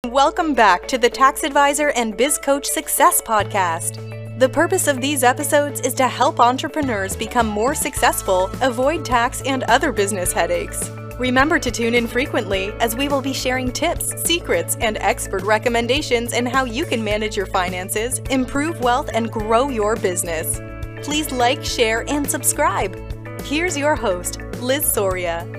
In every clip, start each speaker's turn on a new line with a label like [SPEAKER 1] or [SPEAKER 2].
[SPEAKER 1] Welcome back to the Tax Advisor and Biz Coach Success Podcast. The purpose of these episodes is to help entrepreneurs become more successful, avoid tax and other business headaches. Remember to tune in frequently as we will be sharing tips, secrets, and expert recommendations in how you can manage your finances, improve wealth, and grow your business. Please like, share, and subscribe. Here's your host, Liz Soria.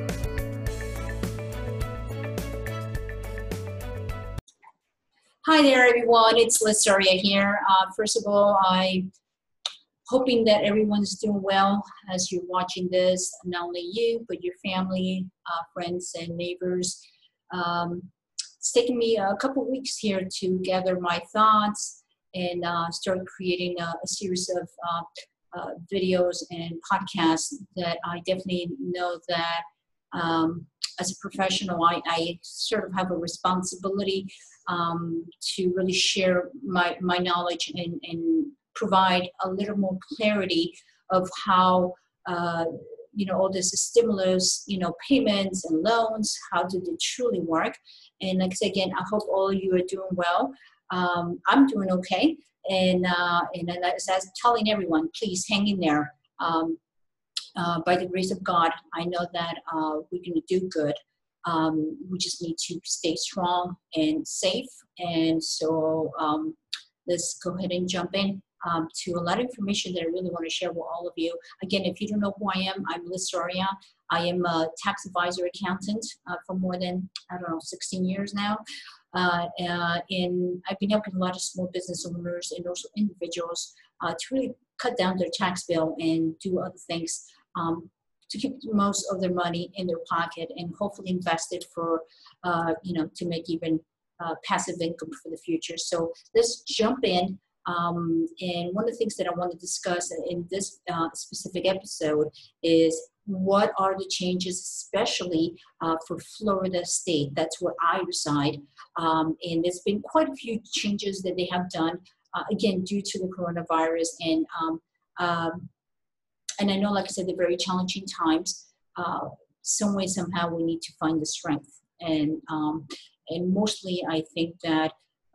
[SPEAKER 2] Hi there, everyone. It's Liz Soria here. First of all, I'm hoping that everyone's doing well as you're watching this. Not only you, but your family, friends, and neighbors. It's taken me a couple weeks here to gather my thoughts and start creating a series of videos and podcasts that I definitely know that as a professional, I sort of have a responsibility to really share my knowledge and provide a little more clarity of how, all this stimulus, payments and loans, how do they truly work? And like I said, again, I hope all of you are doing well. I'm doing okay. And as I was telling everyone, please hang in there. By the grace of God, I know that we're going to do good. We just need to stay strong and safe. And so let's go ahead and jump in to a lot of information that I really want to share with all of you. Again, if you don't know who I am, I'm Liz Soria. I am a tax advisor accountant for more than, 16 years now. And I've been helping a lot of small business owners and also individuals to really cut down their tax bill and do other things to keep most of their money in their pocket and hopefully invest it for, to make even passive income for the future. So let's jump in. And one of the things that I want to discuss in this specific episode is what are the changes, especially for Florida State. That's where I reside. And there's been quite a few changes that they have done, again, due to the coronavirus. And I know, like I said, they're very challenging times. Some way, somehow, we need to find the strength. And mostly, I think that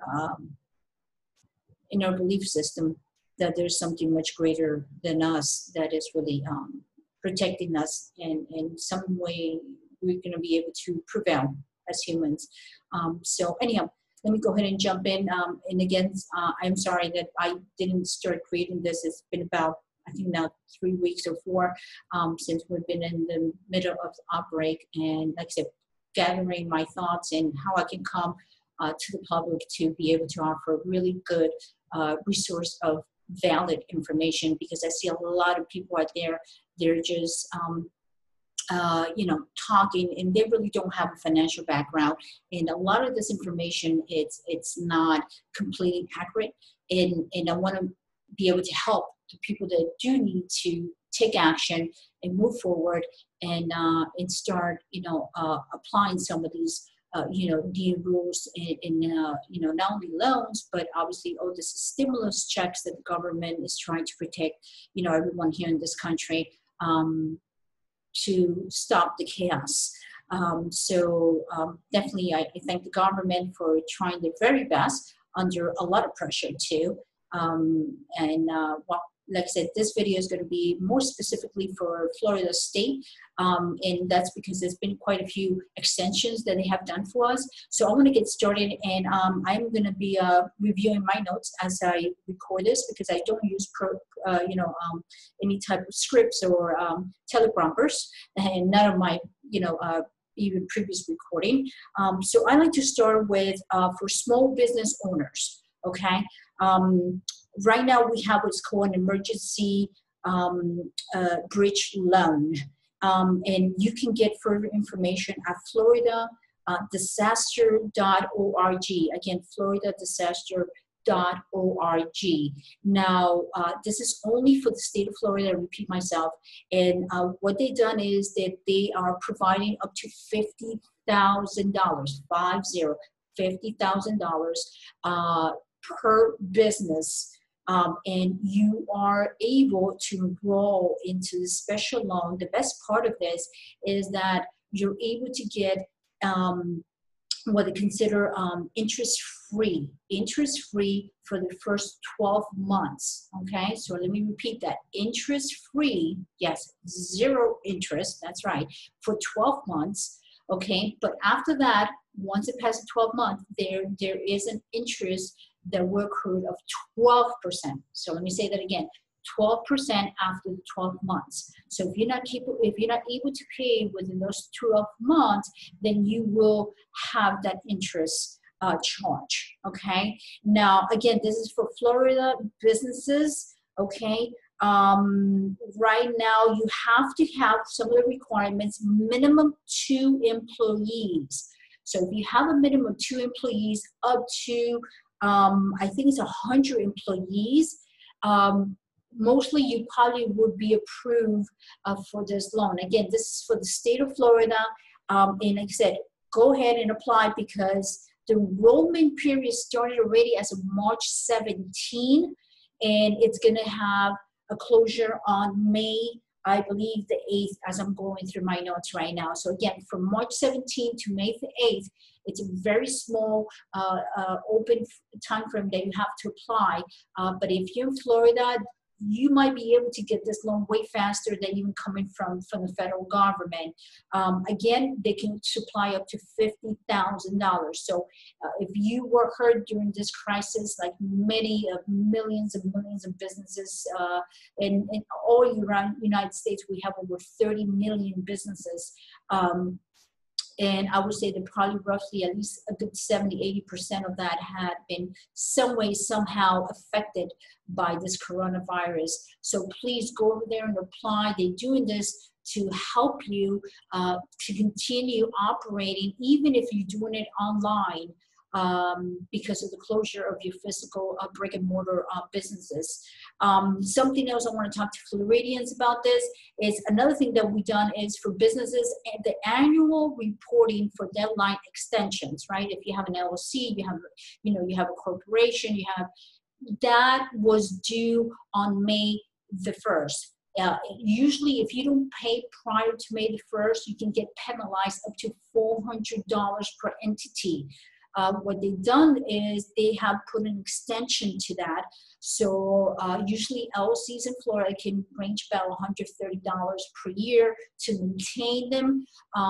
[SPEAKER 2] in our belief system, that there's something much greater than us that is really protecting us. And in some way, we're going to be able to prevail as humans. So anyhow, let me go ahead and jump in. And again, I'm sorry that I didn't start creating this. It's been about, I think now 3 weeks or 4 since we've been in the middle of the outbreak. And like I said, gathering my thoughts and how I can come to the public to be able to offer really good resource of valid information, because I see a lot of people out there, they're just, talking, and they really don't have a financial background. And a lot of this information, it's not completely accurate. And I want to be able to help the people that do need to take action and move forward and start, applying some of these, the rules in not only loans, but obviously all the stimulus checks that the government is trying to protect, everyone here in this country to stop the chaos. So definitely I thank the government for trying their very best under a lot of pressure too. Like I said, this video is going to be more specifically for Florida State, and that's because there's been quite a few extensions that they have done for us. So I'm going to get started, and I'm going to be reviewing my notes as I record this, because I don't use any type of scripts or teleprompters, and none of my even previous recording. So I like to start with for small business owners. Okay. Right now, we have what's called an emergency bridge loan. And you can get further information at Florida disaster.org. Again, Florida disaster.org. Now, this is only for the state of Florida, I repeat myself. And what they've done is that they are providing up to $50,000, $50,000 per business. And you are able to enroll into the special loan. The best part of this is that you're able to get what they consider interest-free for the first 12 months, okay? So let me repeat that, interest-free, yes, zero interest, that's right, for 12 months, okay? But after that, once it passes 12 months, there is an interest that will accrue of 12%. So let me say that again, 12% after the 12 months. So if you're not able to pay within those 12 months, then you will have that interest charge, okay? Now, again, this is for Florida businesses, okay? Right now, you have to have some of the requirements, minimum 2 employees. So if you have a minimum of 2 employees up to, I think it's 100 employees, mostly you probably would be approved for this loan. Again, this is for the state of Florida. And like I said, go ahead and apply because the enrollment period started already as of March 17, and it's going to have a closure on May, I believe, the 8th, as I'm going through my notes right now. So again, from March 17 to May the 8th, it's a very small open time frame that you have to apply. But if you're in Florida, you might be able to get this loan way faster than even coming from the federal government. Again, they can supply up to $50,000. So if you work hard during this crisis, like many of millions and millions of businesses in all around the United States, we have over 30 million businesses. And I would say that probably roughly at least a good 70–80% of that had been some way, somehow affected by this coronavirus. So please go over there and apply. They're doing this to help you to continue operating, even if you're doing it online, because of the closure of your physical brick and mortar businesses. Something else I want to talk to Floridians about this is another thing that we've done is for businesses, the annual reporting for deadline extensions, right? If you have an LLC, you have a corporation, that was due on May the 1st. Usually if you don't pay prior to May the 1st, you can get penalized up to $400 per entity. What they've done is they have put an extension to that. So usually LLCs in Florida can range about $130 per year to maintain them.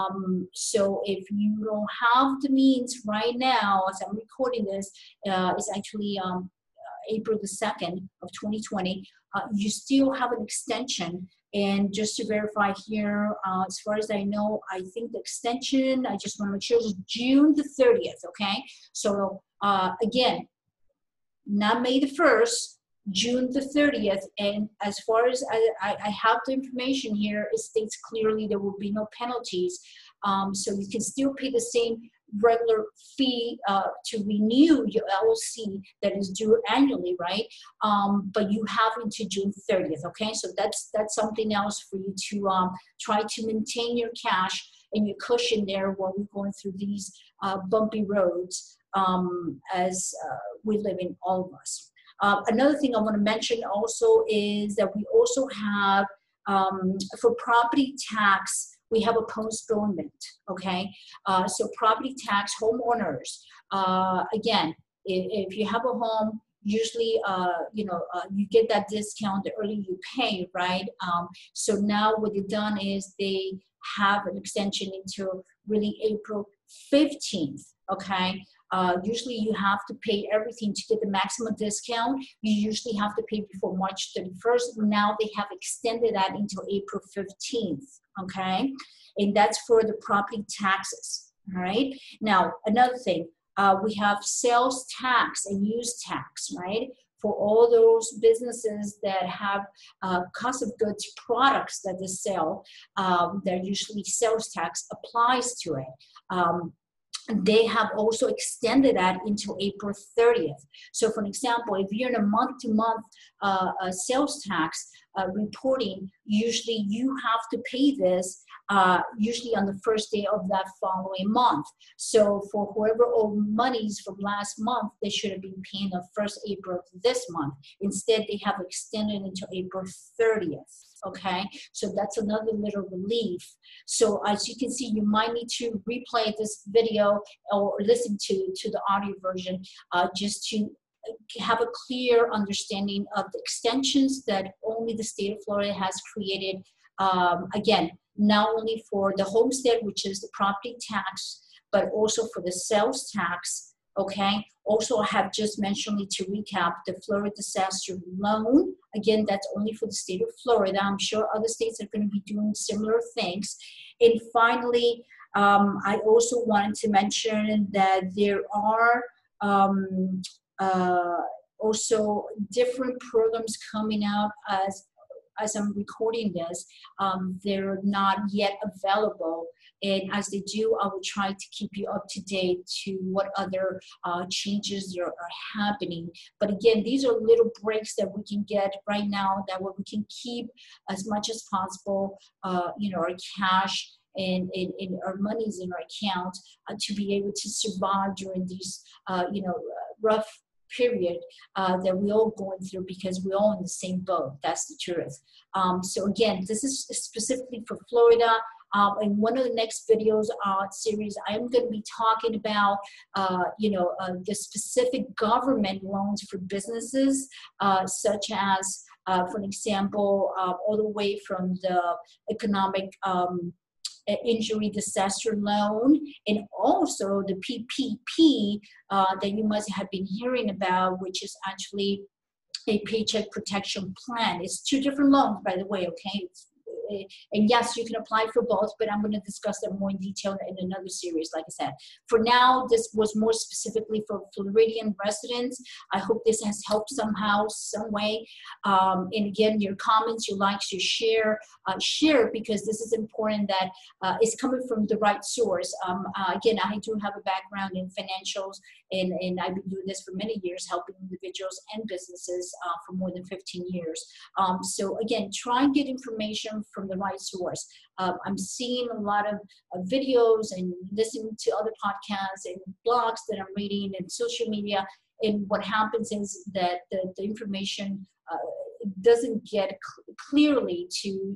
[SPEAKER 2] So if you don't have the means right now, as I'm recording this, it's actually April the 2nd of 2020, you still have an extension. And just to verify here, as far as I know, I think the extension, I just want to make sure it's June the 30th, okay? So again, not May the 1st, June the 30th. And as far as I have the information here, it states clearly there will be no penalties. So you can still pay the same regular fee to renew your LLC that is due annually, right? But you have until June 30th, okay? So that's something else for you to try to maintain your cash and your cushion there while we're going through these bumpy roads as we live in, all of us. Another thing I want to mention also is that we also have, for property tax, we have a postponement, okay? So property tax, homeowners, again, if you have a home, usually, you get that discount the earlier you pay, right? So now what they've done is they have an extension until really April 15th, okay? Usually you have to pay everything to get the maximum discount. You usually have to pay before March 31st. Now they have extended that until April 15th, okay? And that's for the property taxes, all right? Now, another thing, we have sales tax and use tax, right? For all those businesses that have cost of goods products that they sell, that usually sales tax applies to it. They have also extended that until April 30th. So for example, if you're in a month-to-month sales tax reporting, usually you have to pay this usually on the first day of that following month. So for whoever owed monies from last month, they should have been paying on 1st April of this month. Instead, they have extended until April 30th. Okay, so that's another little relief. So as you can see, you might need to replay this video or listen to the audio version just to have a clear understanding of the extensions that only the state of Florida has created. Again, not only for the homestead, which is the property tax, but also for the sales tax. Okay. Also, I have just mentioned to recap the Florida disaster loan. Again, that's only for the state of Florida. I'm sure other states are going to be doing similar things. And finally, I also wanted to mention that there are also different programs coming out as I'm recording this. They're not yet available. And as they do, I will try to keep you up to date to what other changes are happening. But again, these are little breaks that we can get right now, that way we can keep as much as possible, our cash and our monies in our account to be able to survive during these, rough period that we're all going through, because we're all in the same boat. That's the truth. So again, this is specifically for Florida. In one of the next videos series, I am going to be talking about, the specific government loans for businesses, such as, for an example, all the way from the economic injury disaster loan, and also the PPP that you must have been hearing about, which is actually a paycheck protection plan. It's two different loans, by the way, okay? And yes, you can apply for both, but I'm going to discuss them more in detail in another series, like I said. For now, this was more specifically for Floridian residents. I hope this has helped somehow, some way. And again, your comments, your likes, your share, because this is important that it's coming from the right source. Again, I do have a background in financials, and I've been doing this for many years, helping individuals and businesses for more than 15 years. So again, try and get information from the right source. I'm seeing a lot of videos and listening to other podcasts and blogs that I'm reading and social media. And what happens is that the information doesn't get clearly to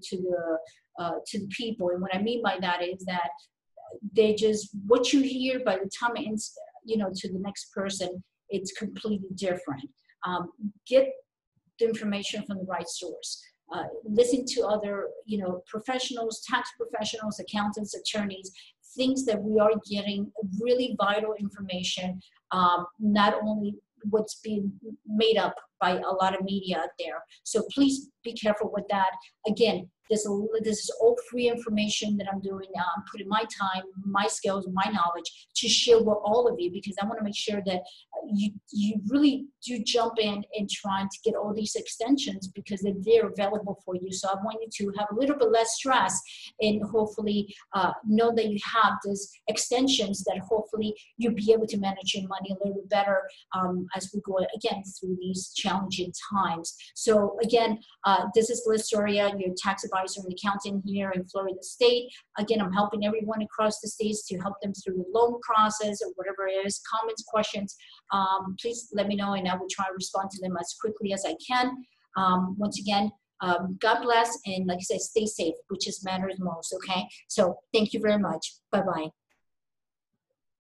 [SPEAKER 2] the people. And what I mean by that is that they just, what you hear by the time it's, to the next person, it's completely different. Get the information from the right source. Listen to other, professionals, tax professionals, accountants, attorneys, things that we are getting really vital information, not only what's being made up by a lot of media out there. So please be careful with that. Again, this is all free information that I'm doing. I'm putting my time, my skills, my knowledge to share with all of you, because I want to make sure that you really do jump in and trying to get all these extensions, because they're available for you. So I want you to have a little bit less stress, and hopefully know that you have these extensions, that hopefully you'll be able to manage your money a little bit better as we go again through these challenging times. So again, this is Liz Soria, your tax advisor and accountant here in Florida State. Again, I'm helping everyone across the states to help them through the loan process or whatever it is. Comments, questions, please let me know, and I will try to respond to them as quickly as I can. Once again, God bless, and like I said, stay safe, which is matters most, okay? So thank you very much. Bye-bye.